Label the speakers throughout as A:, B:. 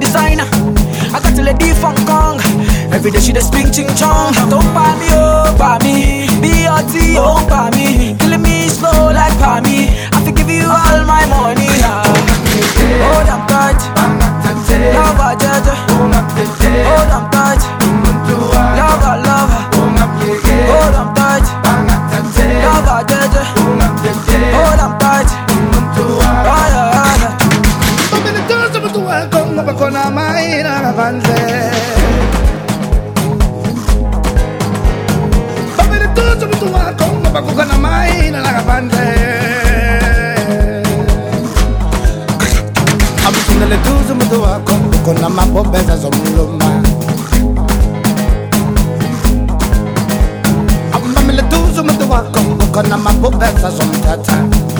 A: designer. I got to let the funk kong. Every day she just spring ching chong. Don't buy me, oh, buy me. B.O.T. oh, buy me. Killing me slow like buy me. I fi give you all my money. Hold on tight. Love her, Jaja. Hold on tight. Love her, love her. Hold on tight. Love her, Jaja. Hold on tight.
B: Bakona maina na banze babele tuzo mtu wako bakona maina na banze amtundele tuzo mtu wako bakona mabobeza zomluma amamele tuzo mtu wako bakona mabobeza zomtata.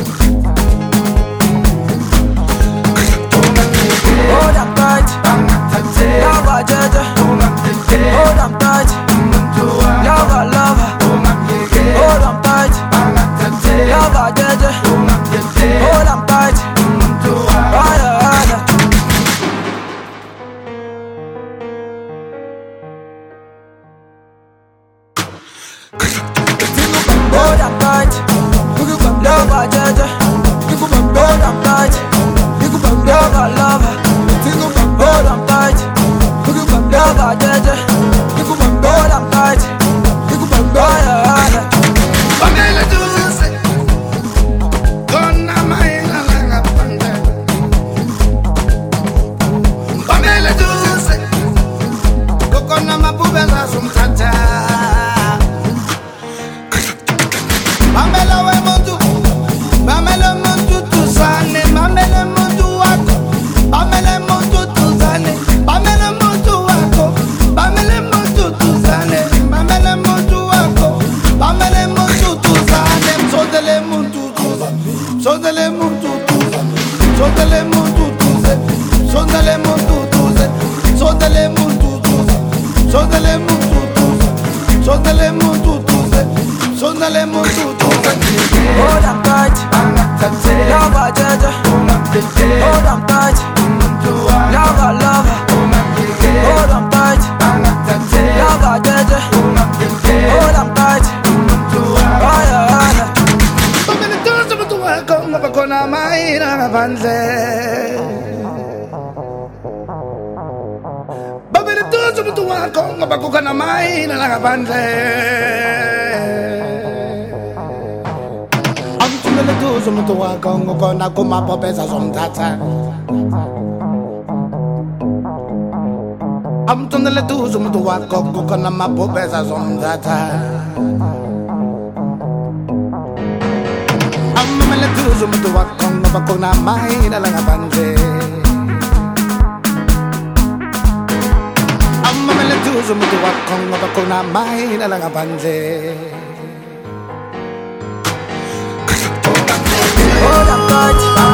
A: Hold on tight, love her, Jaja. Hold on tight, love her, love her. Hold on tight, love her, Jaja. Hold on tight, hold on tight, love her, Jaja. Hold on tight, love her, love her. Hold on tight, love her, Jaja. Hold on tight,
B: Pamela Dulce, Donna Maina la banda. Pamela Dulce, Kokona mabubela sumtata. Pamela we muntu, Pamela muntu tuzane, Pamela muntu wako, Pamela muntu tuzane, Pamela muntu wako, Pamela muntu tuzane, Pamela muntu wako, Pamela muntu tuzane, Sondele muntu tuzane, Sondele muntu tuzane, Sondele muntu tuzane, Sondele muntu tuzane, Sondele muntu tuzane, Sondele muntu tuzane, Sondele muntu tuzane, Sondele muntu tuzane.
A: hold on tight, love her, Jaja. Hold on tight, love her, love her. Hold on tight, love her, Jaja. Hold on tight,
B: Pamela tuzo mtu wako bakona maina na banze. Pamela tuzo mtu wako bakona maina na banze. Pamela tuzo mtu wako bakona kuma popeza zomtata. Amtondele tuzo mtu wako bakona mapopeza zomtata. Amamele tuzo mtu wako bakona maina la banze. Amamele tuzo mtu wako bakona maina la banze.
A: hold on tight.